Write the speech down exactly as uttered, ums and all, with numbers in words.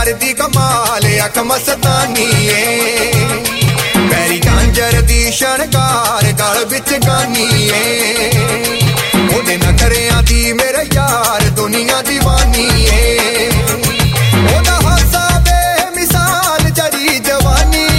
करदी कमाल अख मस्तानी ए पैरी झांझर दी शणकार गल विच गानी ए